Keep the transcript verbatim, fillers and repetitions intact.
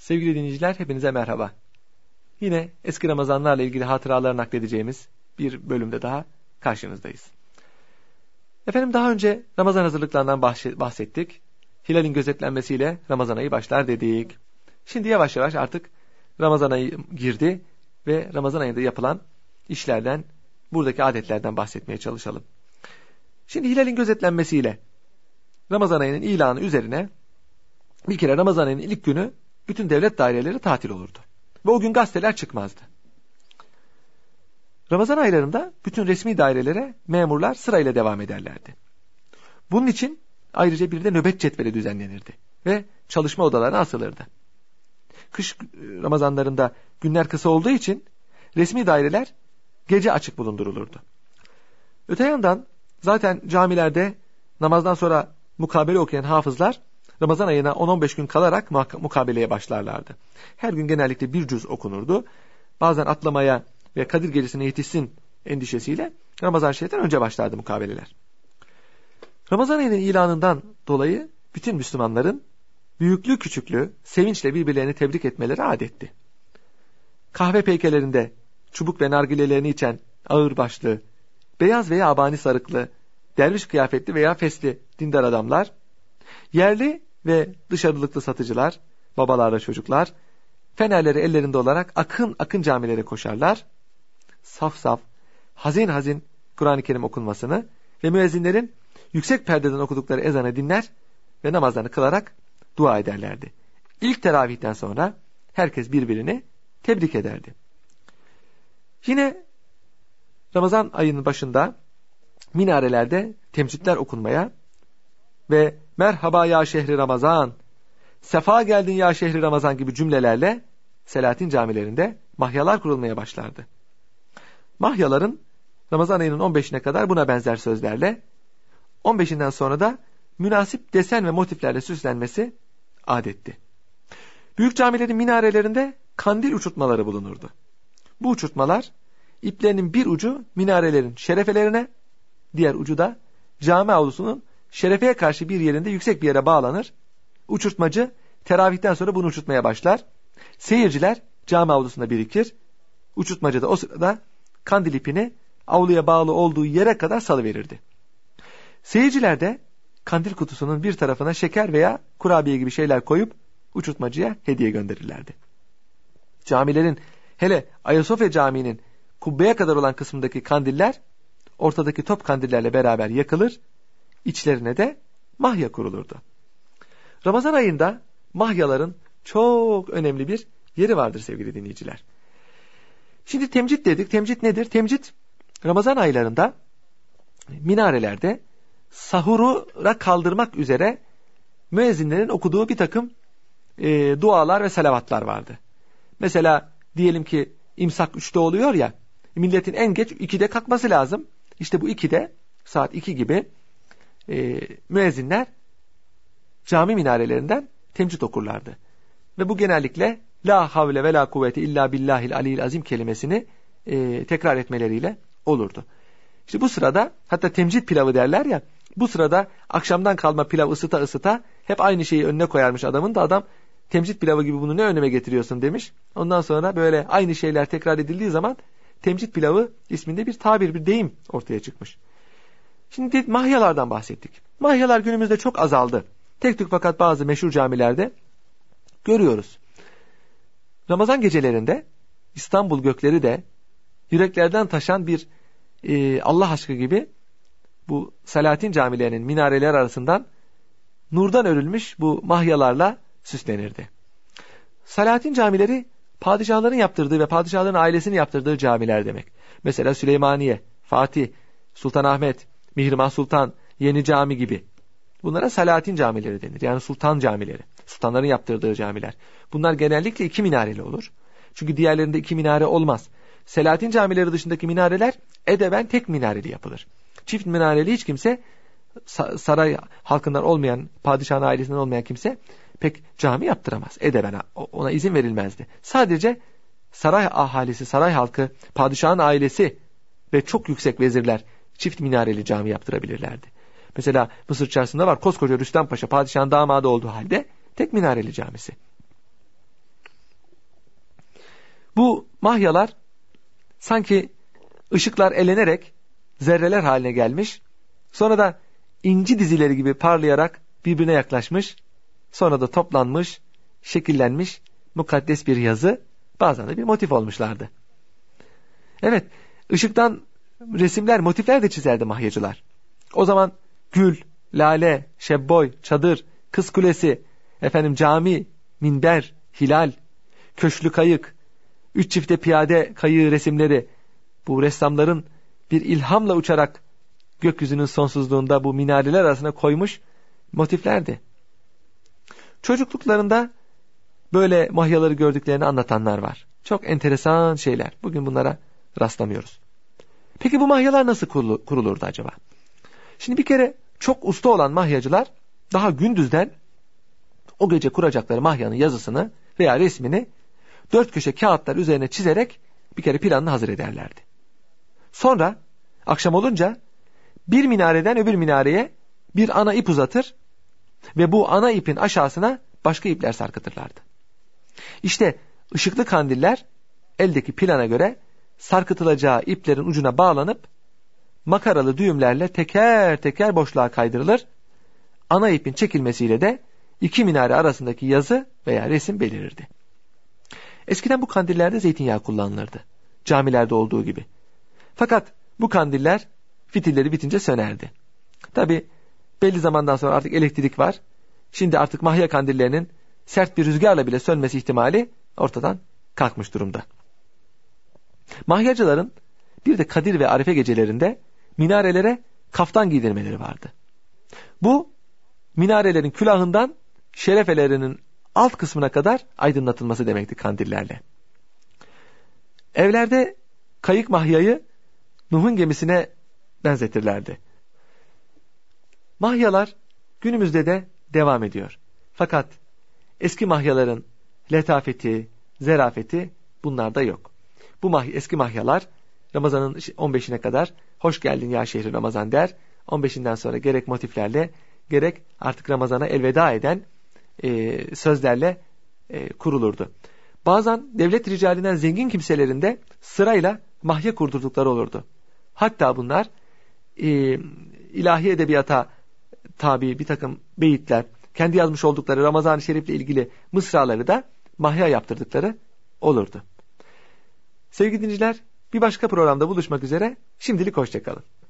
Sevgili dinleyiciler, hepinize merhaba. Yine eski Ramazanlarla ilgili hatıralar nakledeceğimiz bir bölümde daha karşınızdayız. Efendim, daha önce Ramazan hazırlıklarından bahsettik. Hilalin gözetlenmesiyle Ramazan ayı başlar dedik. Şimdi yavaş yavaş artık Ramazan ayı girdi ve Ramazan ayında yapılan işlerden, buradaki adetlerden bahsetmeye çalışalım. Şimdi hilalin gözetlenmesiyle Ramazan ayının ilanı üzerine bir kere Ramazan ayının ilk günü bütün devlet daireleri tatil olurdu. Ve o gün gazeteler çıkmazdı. Ramazan aylarında bütün resmi dairelere memurlar sırayla devam ederlerdi. Bunun için ayrıca bir de nöbet cetveli düzenlenirdi ve çalışma odalarına asılırdı. Kış Ramazanlarında günler kısa olduğu için resmi daireler gece açık bulundurulurdu. Öte yandan zaten camilerde namazdan sonra mukabele okuyan hafızlar Ramazan ayına on on beş gün kalarak mukabeleye başlarlardı. Her gün genellikle bir cüz okunurdu. Bazen atlamaya ve Kadir Gecesi'ne yetişsin endişesiyle Ramazan Şerif'ten önce başlardı mukabeleler. Ramazan ayının ilanından dolayı bütün Müslümanların büyüklü küçüklü sevinçle birbirlerini tebrik etmeleri adetti. Kahve peykelerinde çubuk ve nargilelerini içen ağırbaşlı, beyaz veya abani sarıklı, derviş kıyafetli veya fesli dindar adamlar, yerli ve dışarılıklı satıcılar, babalarla çocuklar, fenerleri ellerinde olarak akın akın camilere koşarlar. Saf saf, hazin hazin Kur'an-ı Kerim okunmasını ve müezzinlerin yüksek perdeden okudukları ezanı dinler ve namazlarını kılarak dua ederlerdi. İlk teravihten sonra herkes birbirini tebrik ederdi. Yine Ramazan ayının başında minarelerde temcitler okunmaya ve merhaba ya şehri Ramazan, sefa geldin ya şehri Ramazan gibi cümlelerle Selahattin camilerinde mahyalar kurulmaya başlardı. Mahyaların Ramazan ayının on beşine kadar buna benzer sözlerle, on beşinden sonra da münasip desen ve motiflerle süslenmesi adetti. Büyük camilerin minarelerinde kandil uçurtmaları bulunurdu. Bu uçurtmalar iplerinin bir ucu minarelerin şerefelerine, diğer ucu da cami avlusunun şerefeye karşı bir yerinde yüksek bir yere bağlanır. Uçurtmacı teravihten sonra bunu uçurtmaya başlar. Seyirciler cami avlusunda birikir. Uçurtmacı da o sırada kandil ipini avluya bağlı olduğu yere kadar salıverirdi. Seyirciler de kandil kutusunun bir tarafına şeker veya kurabiye gibi şeyler koyup uçurtmacıya hediye gönderirlerdi. Camilerin, hele Ayasofya Camii'nin kubbeye kadar olan kısmındaki kandiller ortadaki top kandillerle beraber yakılır. İçlerine de mahya kurulurdu. Ramazan ayında mahyaların çok önemli bir yeri vardır sevgili dinleyiciler. Şimdi temcit dedik. Temcit nedir? Temcit Ramazan aylarında minarelerde sahura kaldırmak üzere müezzinlerin okuduğu bir takım e, dualar ve salavatlar vardı. Mesela diyelim ki imsak üçte oluyor ya, milletin en geç ikide kalkması lazım. İşte bu ikide, saat iki gibi e, müezzinler cami minarelerinden temcit okurlardı. Ve bu genellikle la havle ve la kuvvete illa billahil aliyil azim kelimesini e, tekrar etmeleriyle olurdu. İşte bu sırada, hatta temcit pilavı derler ya, bu sırada akşamdan kalma pilav ısıta ısıta hep aynı şeyi önüne koyarmış adamın da adam temcit pilavı gibi bunu ne önüme getiriyorsun demiş. Ondan sonra böyle aynı şeyler tekrar edildiği zaman temcit pilavı isminde bir tabir, bir deyim ortaya çıkmış. Şimdi mahyalardan bahsettik. Mahyalar günümüzde çok azaldı. Tek tük fakat bazı meşhur camilerde görüyoruz. Ramazan gecelerinde İstanbul gökleri de yüreklerden taşan bir e, Allah aşkı gibi bu Selahattin camilerinin minareler arasından nurdan örülmüş bu mahyalarla süslenirdi. Selahattin camileri padişahların yaptırdığı ve padişahların ailesinin yaptırdığı camiler demek. Mesela Süleymaniye, Fatih, Sultanahmet, Mihrimah Sultan, Yeni Cami gibi. Bunlara Selahattin camileri denir. Yani sultan camileri. Sultanların yaptırdığı camiler. Bunlar genellikle iki minareli olur. Çünkü diğerlerinde iki minare olmaz. Selahattin camileri dışındaki minareler edeben tek minareli yapılır. Çift minareli hiç kimse, saray halkından olmayan, padişahın ailesinden olmayan kimse pek cami yaptıramaz. Edeben ona izin verilmezdi. Sadece saray ahalisi, saray halkı, padişahın ailesi ve çok yüksek vezirler çift minareli cami yaptırabilirlerdi. Mesela Mısır Çarşısı'nda var koskoca Rüstem Paşa, padişahın damadı olduğu halde tek minareli camisi. Bu mahyalar sanki ışıklar elenerek zerreler haline gelmiş, sonra da inci dizileri gibi parlayarak birbirine yaklaşmış, sonra da toplanmış, şekillenmiş mukaddes bir yazı, bazen de bir motif olmuşlardı. Evet, ışıktan resimler, motifler de çizerdi mahyacılar. O zaman gül, lale, şebboy, çadır, kız kulesi, efendim cami, minber, hilal, köşklü kayık, üç çifte piyade kayığı resimleri, bu ressamların bir ilhamla uçarak gökyüzünün sonsuzluğunda bu minareler arasına koymuş motiflerdi. Çocukluklarında böyle mahyaları gördüklerini anlatanlar var. Çok enteresan şeyler. Bugün bunlara rastlamıyoruz. Peki bu mahyalar nasıl kurulurdu acaba? Şimdi bir kere çok usta olan mahyacılar daha gündüzden o gece kuracakları mahyanın yazısını veya resmini dört köşe kağıtlar üzerine çizerek bir kere planını hazır ederlerdi. Sonra akşam olunca bir minareden öbür minareye bir ana ip uzatır ve bu ana ipin aşağısına başka ipler sarkıtırlardı. İşte ışıklı kandiller eldeki plana göre sarkıtılacağı iplerin ucuna bağlanıp makaralı düğümlerle teker teker boşluğa kaydırılır. Ana ipin çekilmesiyle de iki minare arasındaki yazı veya resim belirirdi. Eskiden bu kandillerde zeytinyağı kullanılırdı. Camilerde olduğu gibi. Fakat bu kandiller fitilleri bitince sönerdi. Tabi belli zamandan sonra artık elektrik var. Şimdi artık mahya kandillerinin sert bir rüzgarla bile sönmesi ihtimali ortadan kalkmış durumda. Mahyacıların bir de Kadir ve Arife gecelerinde minarelere kaftan giydirmeleri vardı. Bu minarelerin külahından şerefelerinin alt kısmına kadar aydınlatılması demekti kandillerle. Evlerde kayık mahyayı Nuh'un gemisine benzetirlerdi. Mahyalar günümüzde de devam ediyor. Fakat eski mahyaların letafeti, zerafeti bunlarda yok. Bu mah- eski mahyalar Ramazan'ın on beşine kadar hoş geldin ya şehri Ramazan der. on beşinden sonra gerek motiflerle gerek artık Ramazan'a elveda eden e, sözlerle e, kurulurdu. Bazen devlet ricalinden zengin kimselerinde sırayla mahya kurdurdukları olurdu. Hatta bunlar e, ilahi edebiyata tabi bir takım beyitler, kendi yazmış oldukları Ramazan-ı Şerif'le ilgili mısraları da mahya yaptırdıkları olurdu. Sevgili dinleyiciler, bir başka programda buluşmak üzere. Şimdilik hoşça kalın.